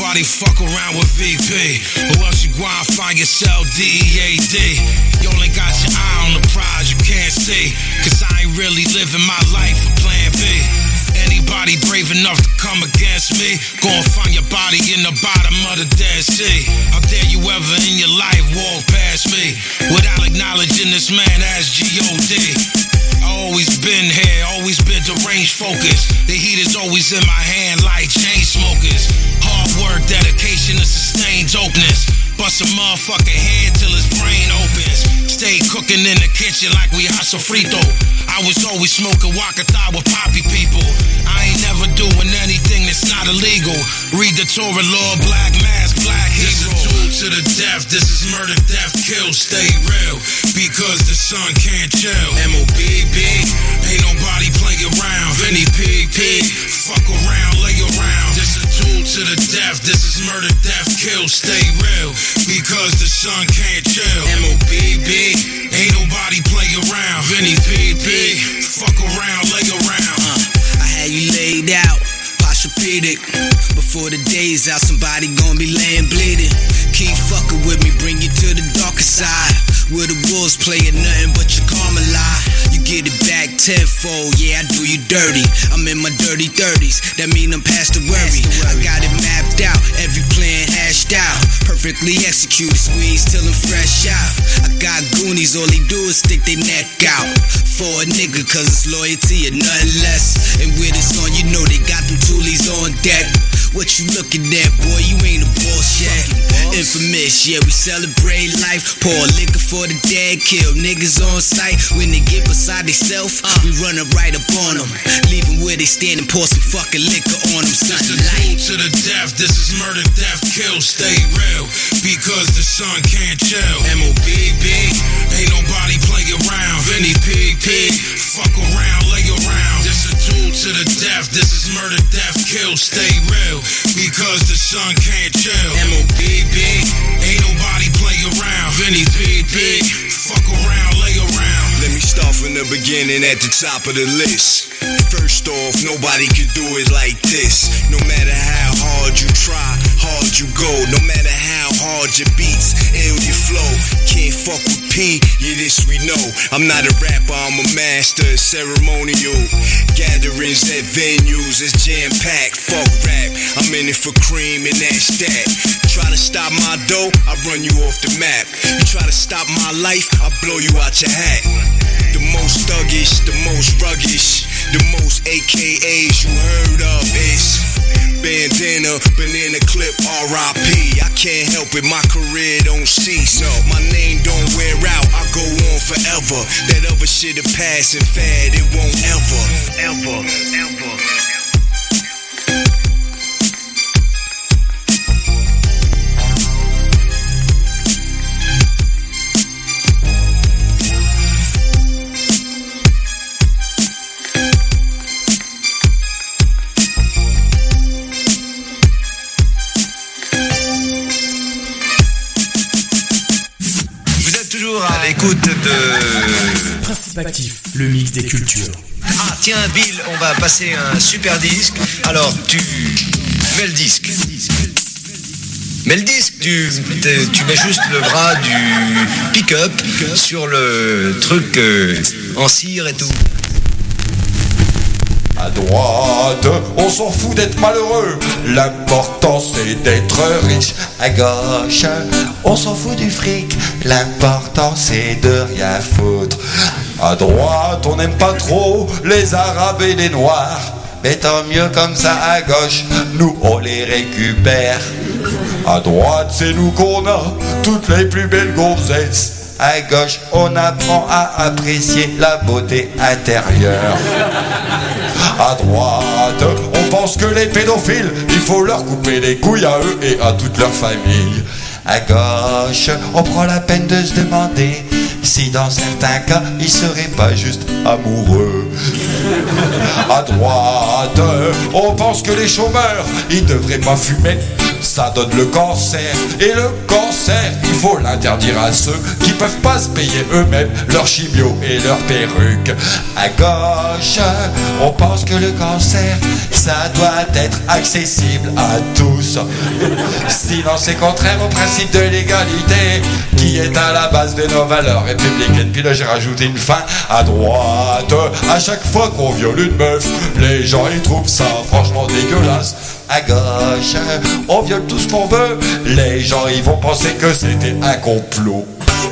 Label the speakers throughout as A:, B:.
A: nobody fuck around with VP. Who else you grind, find yourself DEAD. You only got your eye on the prize you can't see. Cause I ain't really living my life for plan B. Anybody brave enough to come against me, gon' find your body in the bottom of the Dead Sea. How dare you ever in your life walk past me without acknowledging this man as G.O.D. I always been here, always been deranged focused. The heat is always in my hand like chain smokers. Hard work, dedication, and sustained dopeness. Bust a motherfucker head till his brain opens. Stay cooking in the kitchen like we hot sofrito. I was always smoking wakata with poppy people. I ain't never doing anything that's not illegal. Read the Torah law, black mask, black hero. This is tool to the death, this is murder, death, kill, stay real. Because the sun can't chill. MOBB, ain't nobody playing around. Vinny Pig, fuck around, lay around. This is tool to the death, this is murder, death, kill, stay real. Because the sun can't chill. MOBB, ain't nobody play around. Vinny Pig, fuck around, lay around.
B: I had you laid out, Posturepedic. Before the day's out, somebody gon' be laying bleeding. Keep fucking with me, bring you to the darker side. Where the wolves playing nothing but your karma lie. You get it back tenfold, yeah, I do you dirty. I'm in my dirty 30s, that mean I'm past the worry. I got it mapped out, every plan hashed out. Perfectly executed, squeeze till I'm fresh out. I got goonies, all they do is stick their neck out. For a nigga, cause it's loyalty and nothing less. And with this on, you know they got them toolies on deck. What you looking at, boy, you ain't a boss yet. Infamous, yeah, we celebrate life. Pour liquor for the dead, kill niggas on sight. When they get beside theyself, we run up right up on them. Leave them where they stand and pour some fucking liquor on them.
A: This is tool to the death, this is murder, death, kill, stay real. Because the sun can't chill. MOBB, ain't nobody play around. Vinny Pig, fuck around, lay around. This is tool to the death, this is murder, death, kill, stay real. Because the sun can't chill. MOBB, ain't nobody play around. Vinny Pig, fuck around, lay around.
C: Let me start from the beginning at the top of the list. First off, nobody can do it like this. No matter how hard you try, hard you go. No matter how hard your beats, ill your flow. Can't fuck with P, yeah, this we know. I'm not a rapper, I'm a master of ceremonial. Gatherings at venues, it's jam-packed. Fuck rap, I'm in it for cream and that's that. Try to stop my dough, I run you off the map. You try to stop my life, I blow you out your hat. The most thuggish, the most ruggish, the most AKAs you heard of is bandana, banana clip, R.I.P. I can't help it, my career don't cease. No, my name don't wear out, I go on forever. That other shit'll pass and fad, it won't ever.
D: À l'écoute de
E: Principe Actif, le mix des cultures.
D: Ah tiens Bill, on va passer un super disque. Alors tu mets le disque. Mais le disque, tu mets juste le bras du pick-up sur le truc en cire et tout.
F: À droite, on s'en fout d'être malheureux. L'important c'est d'être riche. À gauche, on s'en fout du fric. L'important c'est de rien foutre. À droite, on n'aime pas trop les arabes et les noirs. Mais tant mieux comme ça à gauche, nous on les récupère. À droite, c'est nous qu'on a toutes les plus belles gonzesses. À gauche, on apprend à apprécier la beauté intérieure. À droite, on pense que les pédophiles, il faut leur couper les couilles à eux et à toute leur famille. À gauche, on prend la peine de se demander si dans certains cas, ils seraient pas juste amoureux. À droite, on pense que les chômeurs, ils devraient pas fumer. Ça donne le cancer, et le cancer cancer, il faut l'interdire à ceux qui peuvent pas se payer eux-mêmes leur chimio et leur perruque. À gauche, on pense que le cancer, ça doit être accessible à tous. Sinon c'est contraire au principe de l'égalité qui est à la base de nos valeurs républicaines. Puis là j'ai rajouté une fin. À droite, à chaque fois qu'on viole une meuf, les gens ils trouvent ça franchement dégueulasse. À gauche, on viole tout ce qu'on veut, les gens ils vont penser que c'était un complot.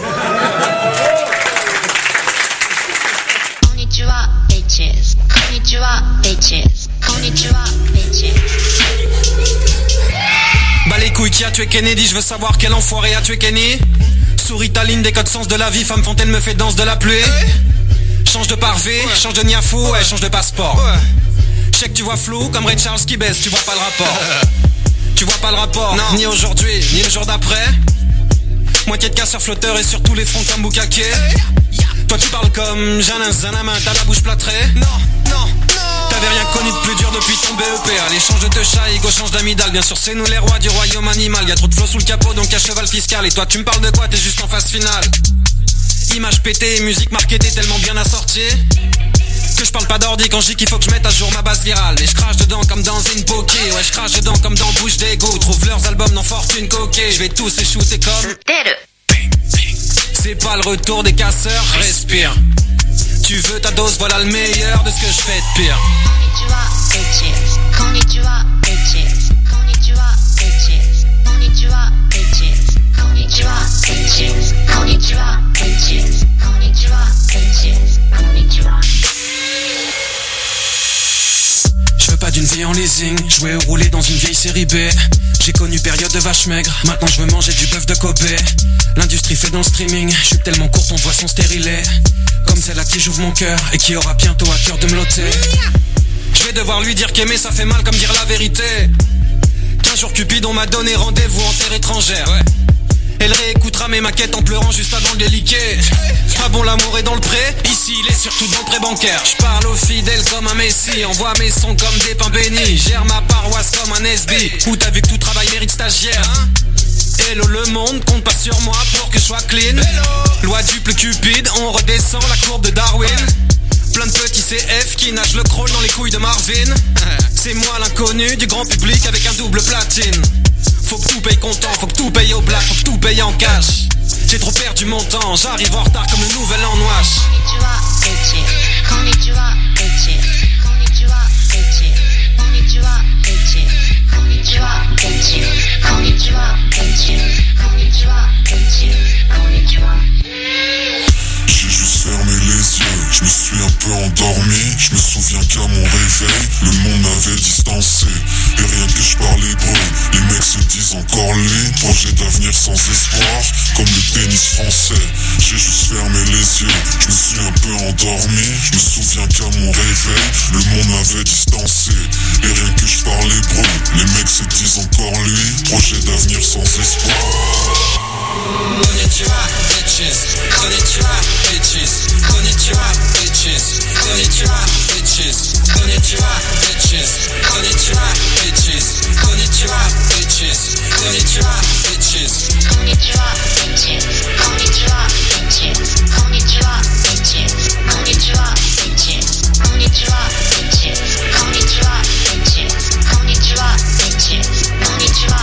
G: Konnichiwa, bitches. Konnichiwa, bitches. Konnichiwa, bitches.
H: Bah les couilles, qui a tué Kennedy? Je veux savoir quel enfoiré a tué Kenny. Souris ta ligne des codes sens de la vie, femme fontaine me fait danse de la pluie. Change de parvé, change de niafou, ouais, change de passeport. Je sais que tu vois flou comme Ray Charles qui baisse, tu vois pas le rapport. Tu vois pas le rapport, non. Ni aujourd'hui, ni le jour d'après. Moitié de casseurs flotteurs et sur tous les fronts comme Bukake. Toi tu parles comme Janin Zanama, t'as la bouche plâtrée. Non, non, non. T'avais rien connu de plus dur depuis ton BEP. Allez change de chat, Igo change d'amidal. Bien sûr c'est nous les rois du royaume animal. Y'a trop de flots sous le capot donc y'a cheval fiscal. Et toi tu me parles de quoi? T'es juste en phase finale. Image pétée, musique marketée tellement bien assortie que je parle pas d'ordi quand je dis qu'il faut que je mette à jour ma base virale. Et je crache dedans comme dans une poké. Ouais je crache dedans comme dans Bouche d'égo. Trouve leurs albums dans Fortune Coquet. Je vais tous les shooter comme c'est pas le retour des casseurs, respire. Tu veux ta dose, voilà le meilleur de ce que je fais de pire.
G: Konnichiwa, bitches. Konnichiwa, bitches. Konnichiwa, bitches. Konnichiwa, bitches. Konnichiwa, bitches. Konnichiwa, bitches. Konnichiwa.
H: Je veux pas d'une vie en leasing, jouer ou rouler dans une vieille série B. J'ai connu période de vache maigre, maintenant je veux manger du bœuf de Kobe. L'industrie fait dans le streaming, je suis tellement court ton boisson stérilée. Comme celle à qui j'ouvre mon cœur et qui aura bientôt à cœur de me loter. Je vais devoir lui dire qu'aimer ça fait mal comme dire la vérité. Qu'un jour Cupidon m'a donné rendez-vous en terre étrangère. Elle réécoutera mes maquettes en pleurant juste avant de les liquer. Ah bon, l'amour est dans le pré, ici il est surtout dans le prêt bancaire. Je parle aux fidèles comme un messie, envoie mes sons comme des pains bénis. Gère ma paroisse comme un SB, où t'as vu que tout travail mérite stagiaire, hein? Hello le monde, compte pas sur moi pour que je sois clean. Loi du plus cupide, on redescend la courbe de Darwin. Plein de petits CF qui nagent le crawl dans les couilles de Marvin. C'est moi l'inconnu du grand public avec un double platine. Faut que tout paye comptant, faut que tout paye au black, faut que tout paye en cash. J'ai trop perdu mon temps, j'arrive en retard comme le nouvel an noche.
G: Konnichiwa, bitches. Konnichiwa, bitches. Konnichiwa, bitches. Konnichiwa, bitches. Konnichiwa, bitches. Konnichiwa, bitches. Konnichiwa.
I: J'ai juste fermé les yeux, je me suis un peu endormi. Je me souviens qu'à mon réveil, le monde m'avait distancé. Et rien que je parle hébreu, les mecs se disent encore lui. Projet d'avenir sans espoir, comme le tennis français. J'ai juste fermé les yeux, je me suis un peu endormi. Je me souviens qu'à mon réveil, le monde m'avait distancé. Et rien que je parle hébreu, les mecs se disent encore lui. Projet d'avenir sans espoir.
H: Konnichiwa, bitches. Konnichiwa, bitches. Konnichiwa, bitches. Konnichiwa, bitches. Konnichiwa, bitches. Konnichiwa, bitches. Konnichiwa, bitches. Konnichiwa, bitches.
G: Konnichiwa, bitches. Konnichiwa, bitches. Konnichiwa, bitches. Konnichiwa, bitches. Konnichiwa, bitches. Konnichiwa, bitches. Konnichiwa, bitches. Konnichiwa.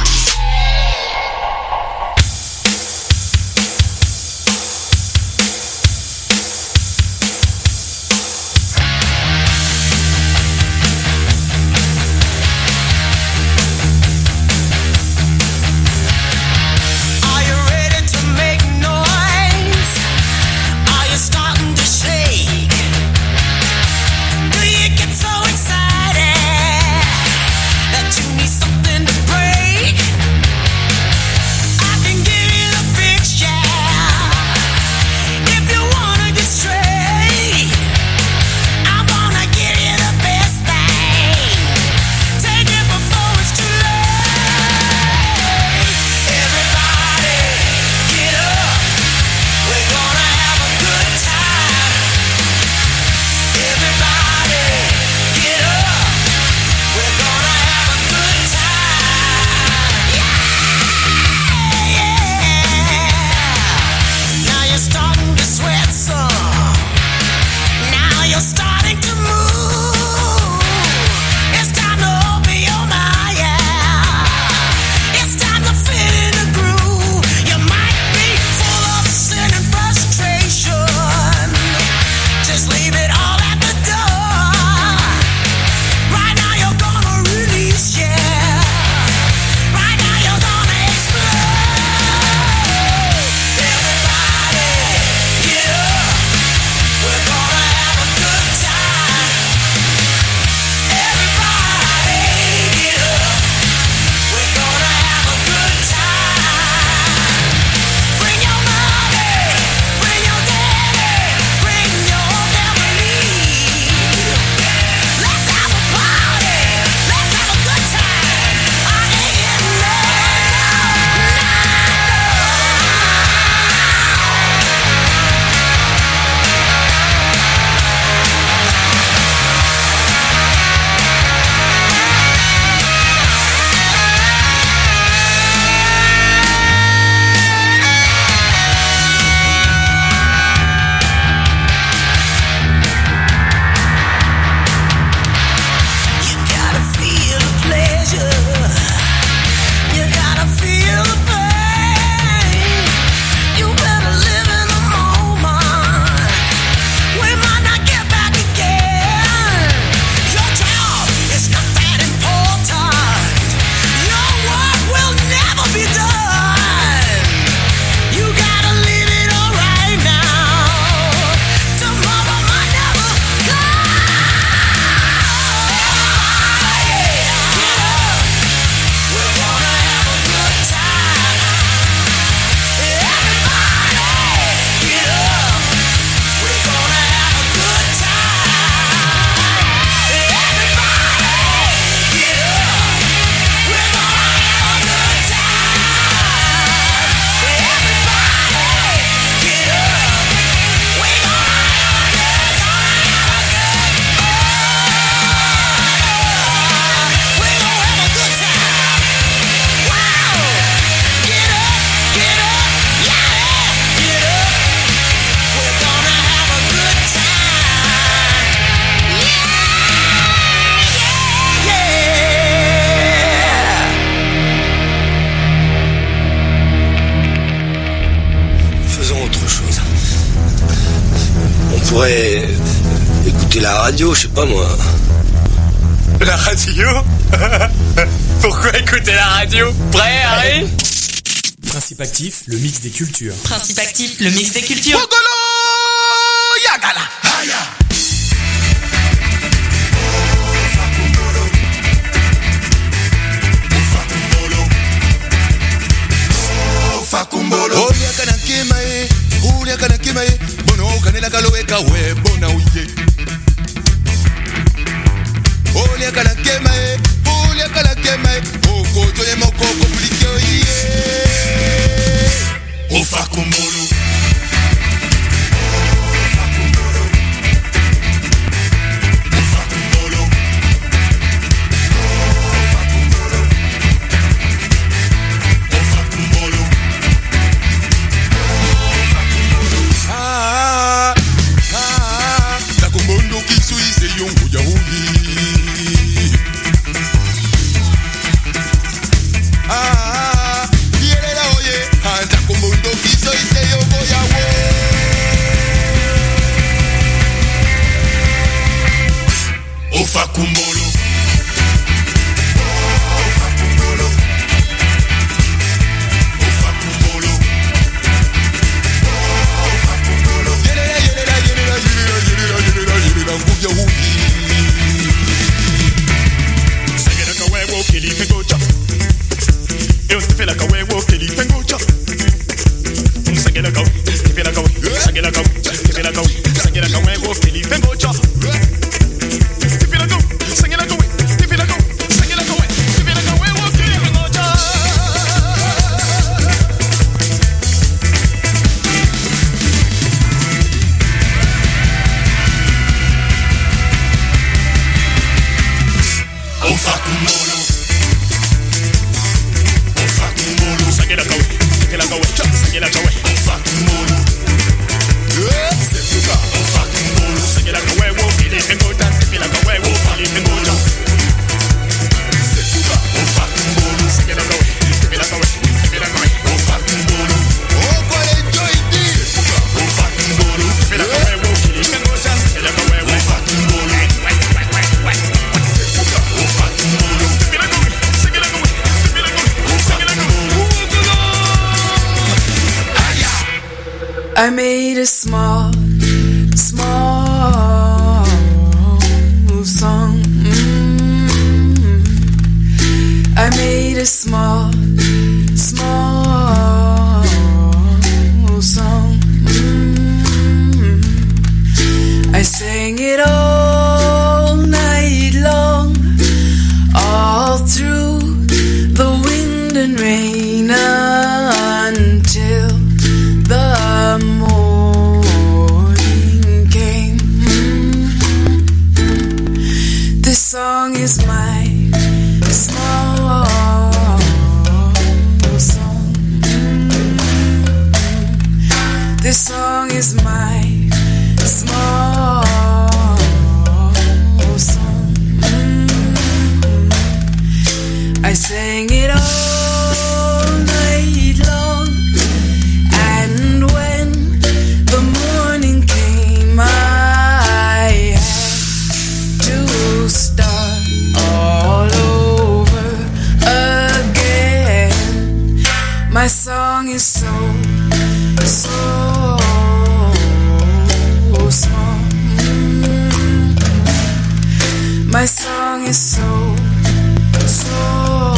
D: pourrait écouter la radio, je sais pas moi.
J: La radio? Pourquoi écouter la radio? Prêt, Harry?
E: Principe actif, le mix des cultures.
K: Principe actif, le mix des cultures.
L: Ogolo Yagala Haya. Fakumbolo Olia kana kimae, Olia kana kimae, bono kanela kaloweka we bona uye. Olia kana kimae, Olia kana kimae, oko joye moko komplike uye. O Fakumbolo Fakumbolo
M: I made a small song. I made a small song. I sang it all night long, all through the wind and rain until the morning came. This song is my small song. This song is my small song. I sang it all night long, and when the morning came, I had to start all over again. My song is so small. My song is so small.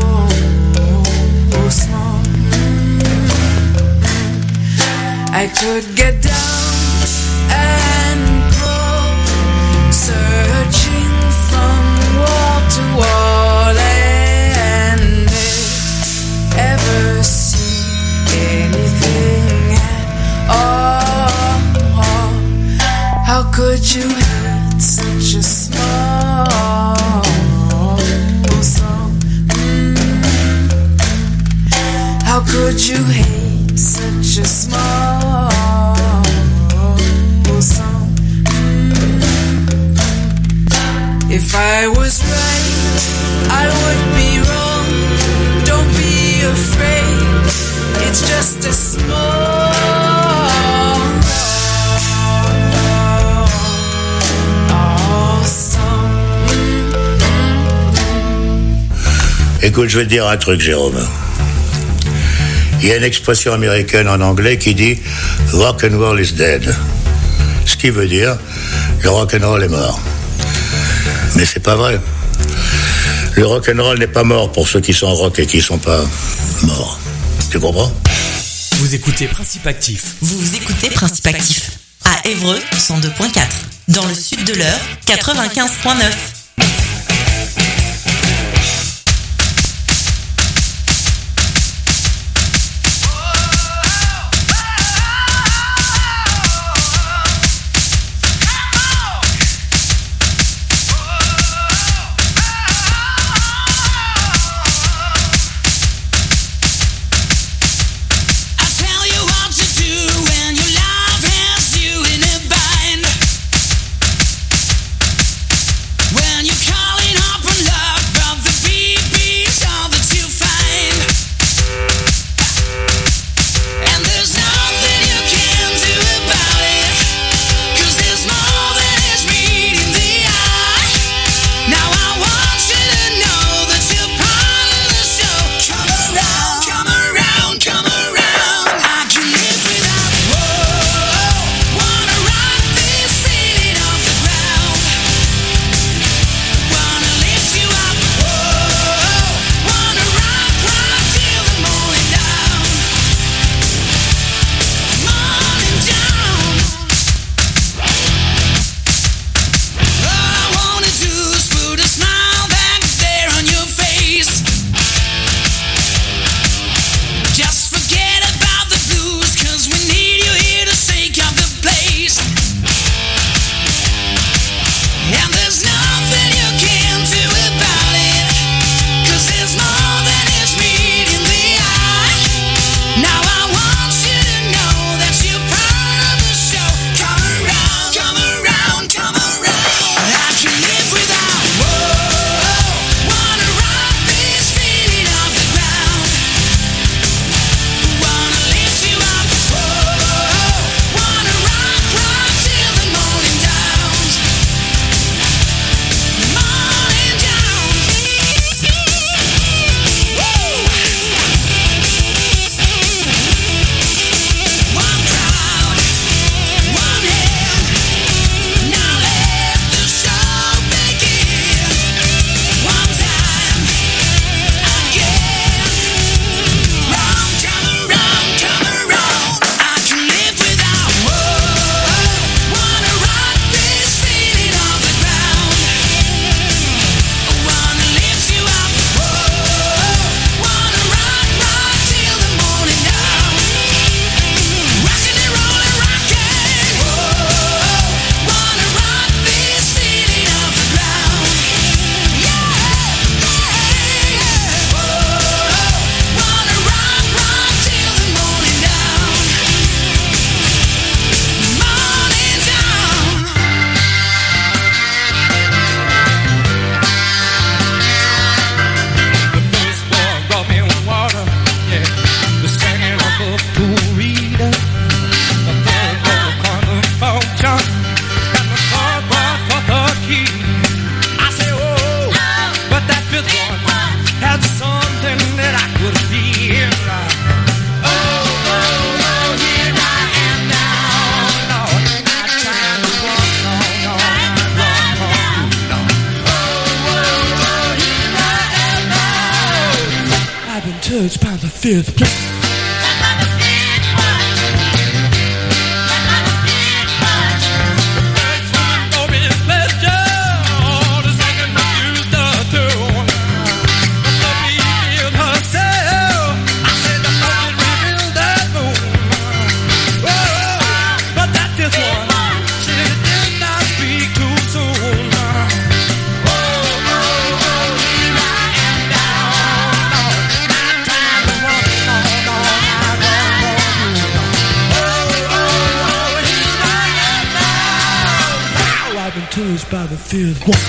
M: I could get down and crawl, searching from wall to wall, and ever see anything at all. How could you hate such a small song? How could you hate such a small
N: Écoute, je vais te dire un truc, Jérôme. Il y a une expression américaine en anglais qui dit « rock and roll is dead ». Ce qui veut dire « le rock and roll est mort ». Mais c'est pas vrai. Le rock and roll n'est pas mort pour ceux qui sont rock et qui sont pas morts. Tu comprends ?
E: Vous écoutez Principe Actif.
K: Vous écoutez Principe Actif. À Évreux, 102.4. Dans le sud de l'Eure, 95.9.
O: touched by the fifth place. Touched by the fifth one.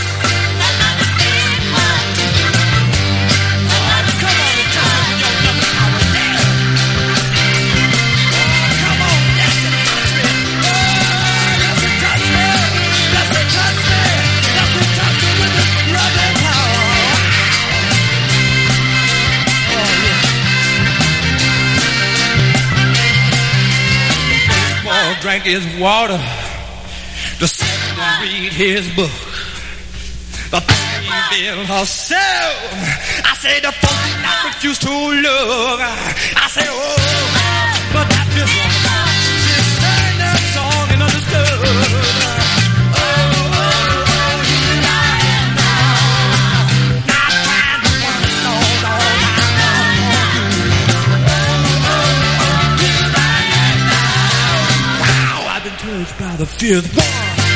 O: drink his water, to sit and read his book. The female herself, I say the folk did not refuse to look. I say, oh, but that just one. She sang that song and understood. Oh, oh, oh, you lying now. Not trying to run, no, no, no, no, oh, oh, you lying now. Wow, I've been touched by the fifth one.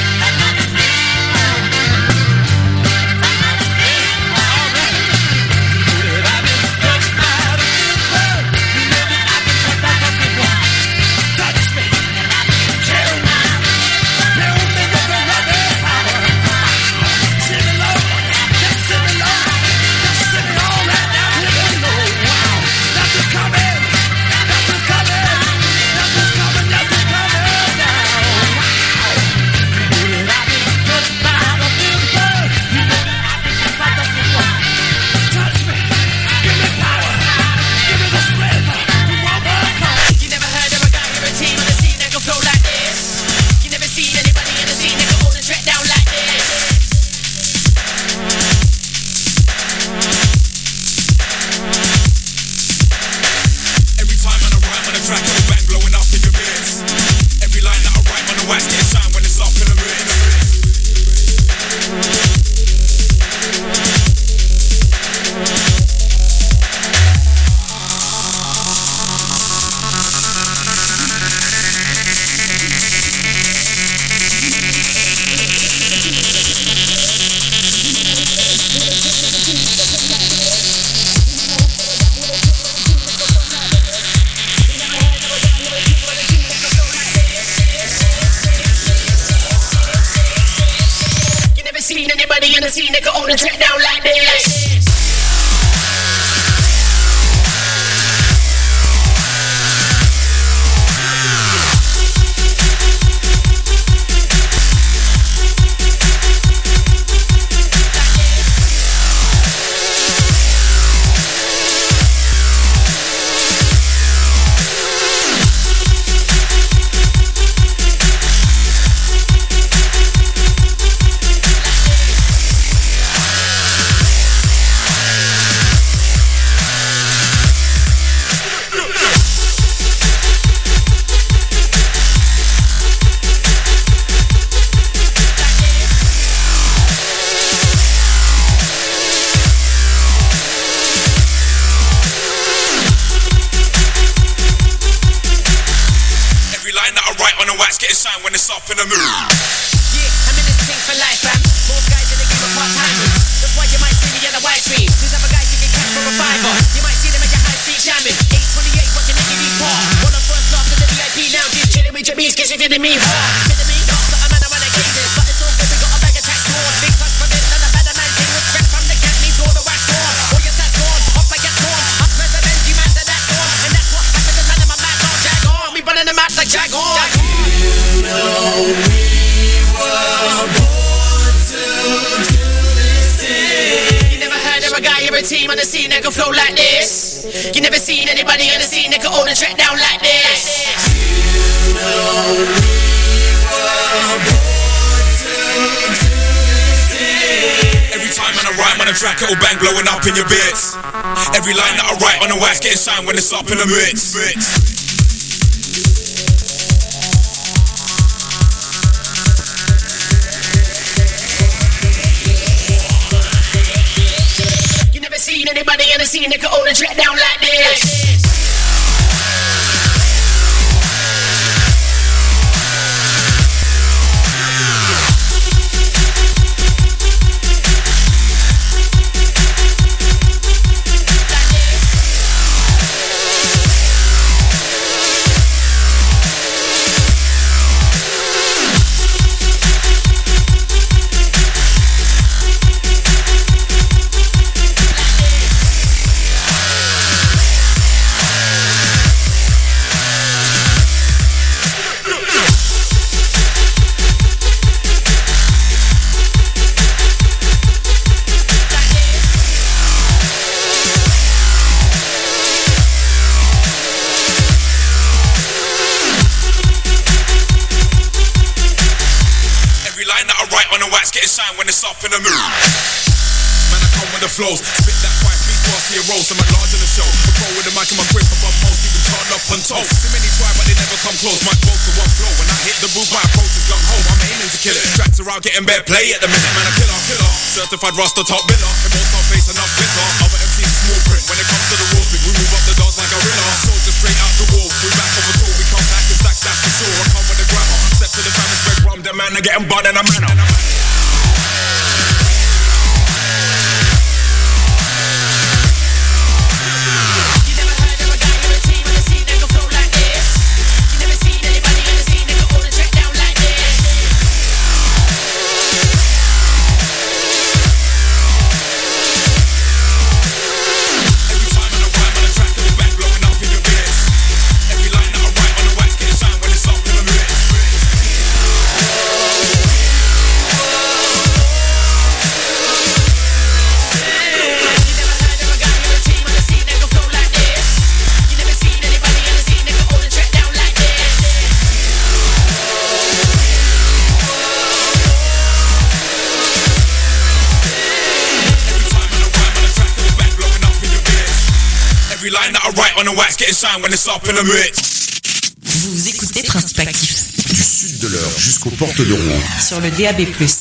A: When it's up in the mood.
P: Yeah, I'm in this thing for life, fam. Most guys in the game are part-timers. That's why you might see me in a wide screen. These other guys you can catch from a fiver. You might see them at your high street jamming. 828 watching the EV's part. One on first class in the VIP lounges. Chilling with your beats, cause you're feeling me hard. Feeling me hard, so I'm on a cases. But it's all good, we got a bag of tax on. Big touch from it, none of better man thing. Was trapped from the cat, needs all the wax on. All your stats gone, off like get torn. Up for the Benz, you man to that torn. And that's what happens to none of my mad dog jag on. We running the match like jag on.
B: We were born to do this thing.
P: You never heard of a guy or a team on the scene that can flow like this. You never seen anybody on the scene that can hold a track down like this.
B: You know we were born to do this thing.
A: Every time when I rhyme on a track, it'll bang, blowing up in your bits. Every line that I write on the wax getting signed when it's up in the mix.
P: Seen anybody in the scene that could hold a track down like this.
A: on the wax, getting shine when it's up in the mood. Man, I come with the flows, spit that fire, speak fast to your rolls, I'm at large in the show. I roll with the mic in my grip above most, even turn up on toes. Too many try, but they never come close. My both to one flow. When I hit the booth, my approach is gung ho. I'm aiming to kill it. Tracks around, getting better play at the minute. Man, a killer. Certified roster, top biller. In both top face, enough glitter. Other MCs is small print. When it comes to the raw speak, we move up the dance like a gorilla. Soldier straight out the wall. We back off a tour, we come back and stacks, that's for sure. I come with the grammar. Step to the fan and spread rum. The man, I get bud in a manner. On the wax, getting shine when it's up in the mix.
K: Vous écoutez Principe Actif.
Q: Du sud de l'heure jusqu'aux portes de Rouen.
K: Sur le DAB+.